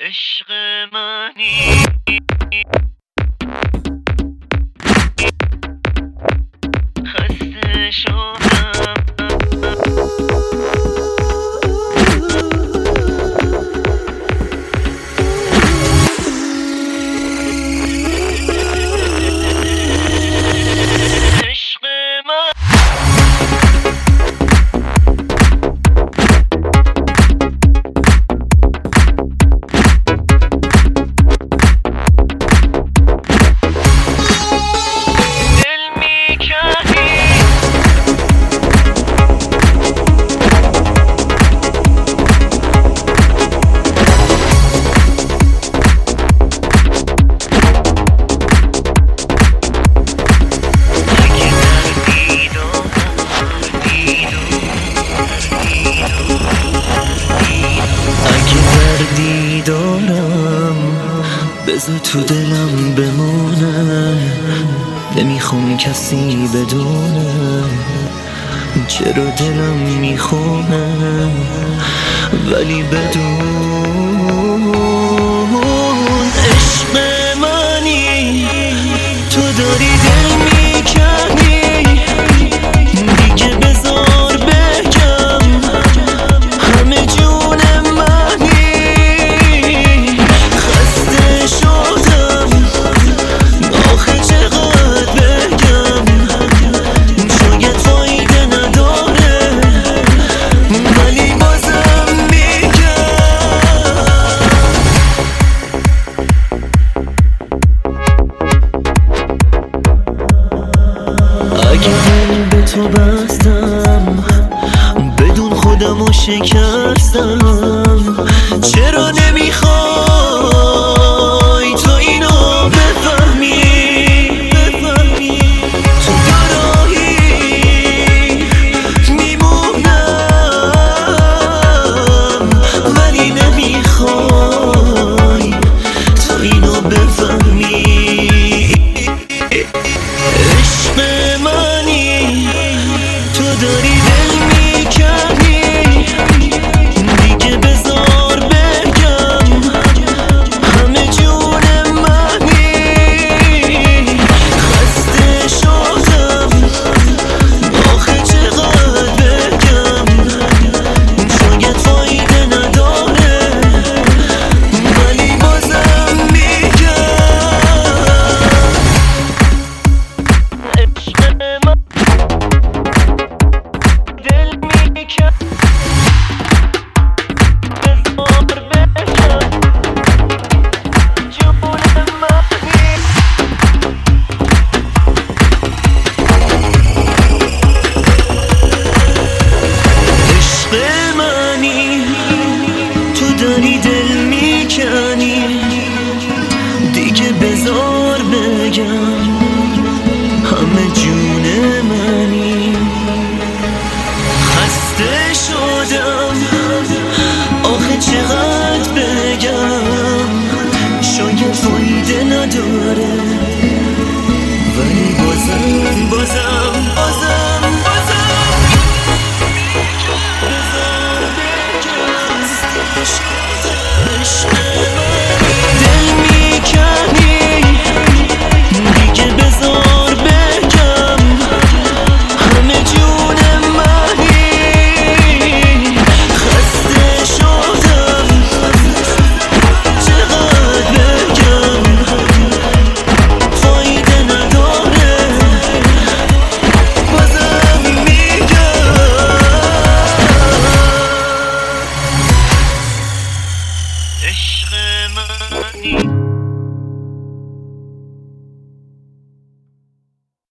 عشق منی خسته شدم دارم بذار تو دلم بمونه، نمیخوام کسی بدونه چرا دلم میخونه، ولی بدون عشق منی تو داری دل میکنی، دیگه بذار بگم همه جون اگه دل به تو بستم بدون خودمو شکستم، چرا نمیخوای تو اینو بفهمی؟ تو دراهی میمونم ولی نمیخوای تو اینو بفهمی. عشق منی تو داری دل میکنی، دیگه بذار بگم همه جون منی خسته شدم، آخه چقدر بگم شاید فایده نداره ولی بازم داری دل میکنی، دیگه بذار بگم همه جون منی خسته شدم، آخه چقدر بگم شاید فایده نداره ولی بازم دل میکنی، دیگه بذار بگم همه جون منی خسته شدم، چقدر بگم فایده نداره بازم میگم عشق منی